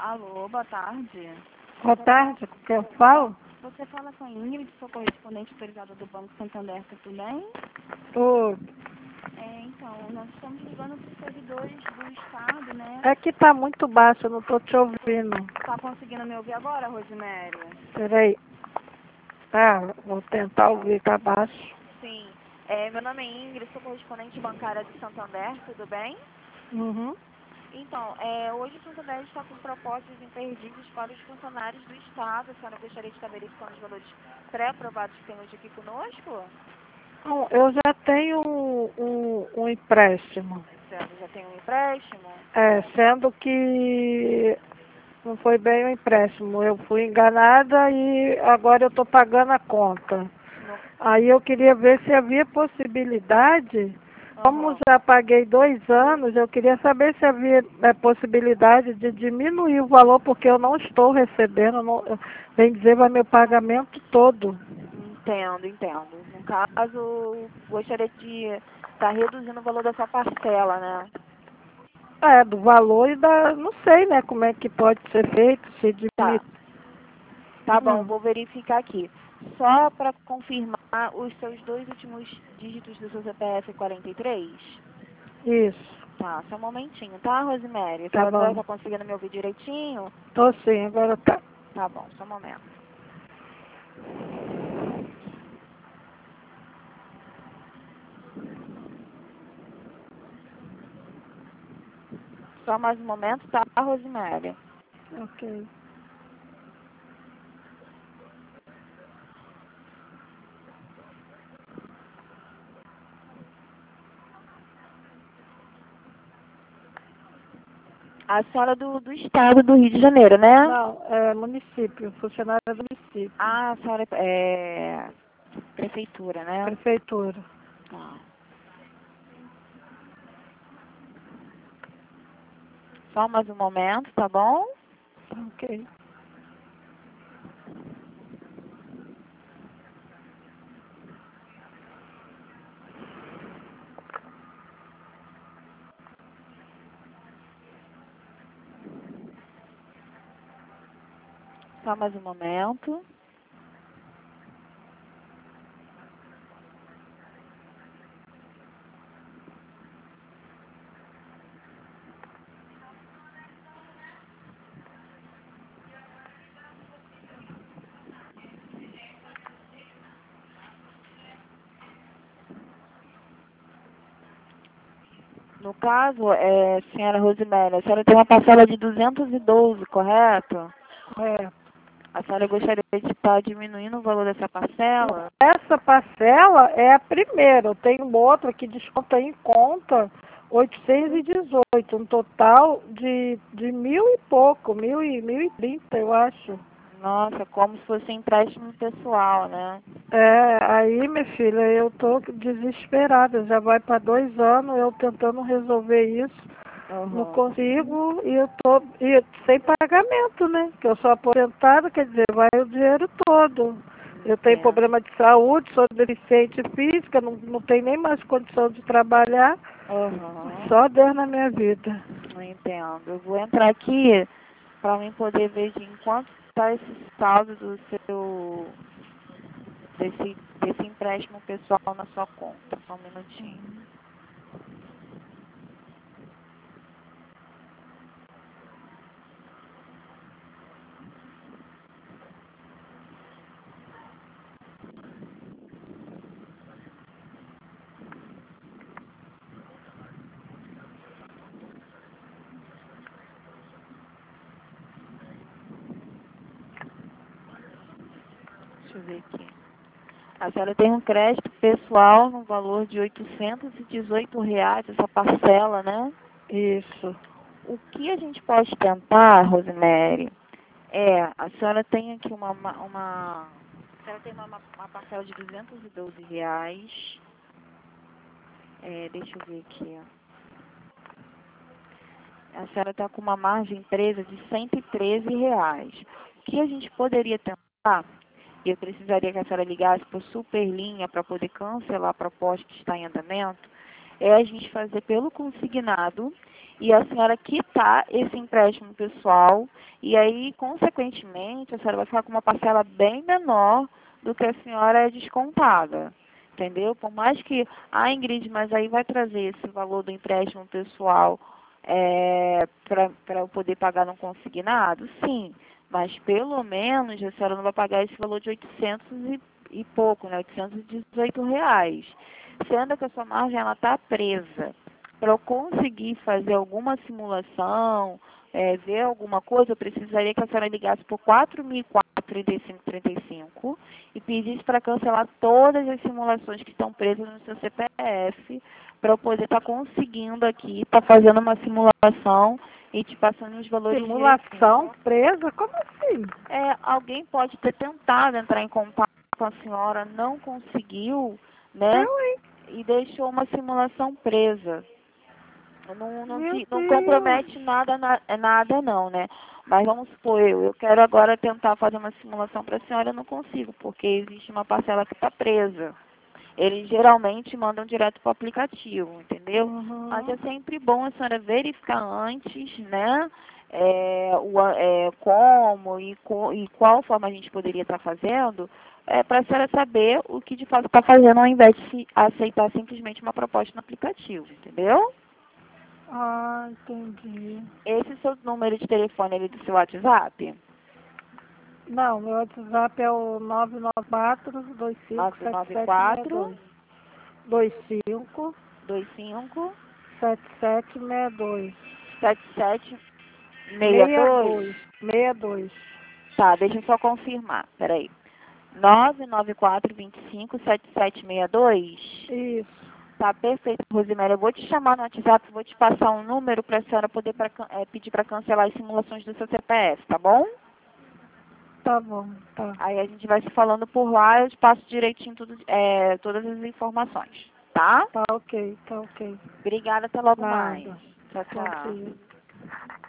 Alô, boa tarde. Boa tarde, que eu falo? Você fala com a Ingrid, sou correspondente autorizada do Banco Santander, tudo bem? Ô, Então, nós estamos ligando para os servidores do Estado, né? é que tá muito baixo, eu não tô te ouvindo. Tá conseguindo me ouvir agora, Rosemary? Peraí. Tá, vou tentar ouvir, tá baixo. Sim. Meu nome é Ingrid, sou correspondente bancária do Santander, tudo bem? Uhum. Então, hoje o Santander está com propostas imperdíveis para os funcionários do Estado. A senhora gostaria de estar verificando os valores pré-aprovados que tem hoje aqui conosco? Bom, eu já tenho um empréstimo. Você já tem um empréstimo? Sendo que não foi bem um empréstimo. Eu fui enganada e agora eu tô pagando a conta. No... Aí eu queria ver se havia possibilidade. Como Aham. já paguei 2 anos, eu queria saber se havia possibilidade de diminuir o valor, porque eu não estou recebendo, bem dizer, vai meu pagamento todo. Entendo. No caso, gostaria de estar reduzindo o valor da sua parcela, né? Do valor e não sei, né, como é que pode ser feito, se diminuir. Tá bom, vou verificar aqui. Só para confirmar os seus dois últimos dígitos do seu CPF 43? Isso, Tá, só um momentinho, tá, Rosemary? A tá senhora bom. tá conseguindo me ouvir direitinho? Tô sim, agora tá. Tá bom, só um momento. Só mais um momento, tá, Rosemary? Ok. A senhora do estado do Rio de Janeiro, né? Não, é município, funcionária do município, Ah, a senhora é prefeitura, né? prefeitura. Tá. Só mais um momento, tá bom? Ok. Só mais um momento. No caso, senhora Rosemary, a senhora tem uma parcela de 212, correto? É. A senhora gostaria de estar diminuindo o valor dessa parcela? Essa parcela é a primeira. Eu tenho outra que desconta em conta 818, um total de mil e pouco, 1.030, eu acho. Nossa, como se fosse empréstimo pessoal, né? Aí, minha filha, eu tô desesperada. Já vai para 2 anos eu tentando resolver isso. Não Uhum. consigo e eu tô sem pagamento, né? Que eu sou aposentada, quer dizer, vai o dinheiro todo. Eu tenho Entendo. problema de saúde, sou deficiente física, não tenho nem mais condição de trabalhar. Uhum. Só Deus na minha vida. Entendo. Eu vou entrar aqui para mim poder ver de em quanto está esse saldo do seu desse empréstimo pessoal na sua conta. Só um minutinho. Deixa eu ver aqui. A senhora tem um crédito pessoal no valor de R$ 818, essa parcela, né? Isso. O que a gente pode tentar, Rosemary, a senhora tem aqui a senhora tem uma parcela de R$ 212. Deixa eu ver aqui. A senhora está com uma margem presa de R$ 113. O que a gente poderia tentar, e eu precisaria que a senhora ligasse por Superlinha para poder cancelar a proposta que está em andamento, é a gente fazer pelo consignado e a senhora quitar esse empréstimo pessoal e aí, consequentemente, a senhora vai ficar com uma parcela bem menor do que a senhora é descontada. Entendeu? Por mais que, Ingrid, mas aí vai trazer esse valor do empréstimo pessoal para eu poder pagar no consignado? Sim, mas pelo menos a senhora não vai pagar esse valor de 800 e pouco, né? R$ 818. Sendo que a sua margem está presa. Para eu conseguir fazer alguma simulação, ver alguma coisa, eu precisaria que a senhora ligasse por 4.004,3535 e pedisse para cancelar todas as simulações que estão presas no seu CPF, para eu poder estar conseguindo aqui, estar fazendo uma simulação e te passando os valores Simulação presa? Como assim? Alguém pode ter tentado entrar em contato com a senhora, não conseguiu, né? Eu, hein? E deixou uma simulação presa. Não Meu compromete Deus. nada não, né? Mas vamos supor, eu quero agora tentar fazer uma simulação para a senhora, eu não consigo, porque existe uma parcela que está presa. Eles geralmente mandam direto para o aplicativo, entendeu? Mas é sempre bom a senhora verificar antes, né? Como e qual forma a gente poderia estar fazendo, para a senhora saber o que de fato está fazendo, ao invés de aceitar simplesmente uma proposta no aplicativo, entendeu? Ah, entendi. Esse seu número de telefone ali do seu WhatsApp? Não, meu WhatsApp é o 994 994 25 7762. 7762. 62. Tá, deixa eu só confirmar. Peraí. 994257762. Isso. Tá, perfeito, Rosiméria. Eu vou te chamar no WhatsApp, vou te passar um número para a senhora poder pedir para cancelar as simulações do seu CPF, tá bom? Tá bom, tá. Aí a gente vai se falando por lá, eu te passo direitinho todas as informações, tá? Tá ok, tá ok. Obrigada, até logo mais. Nada. Tchau, tchau. Ok.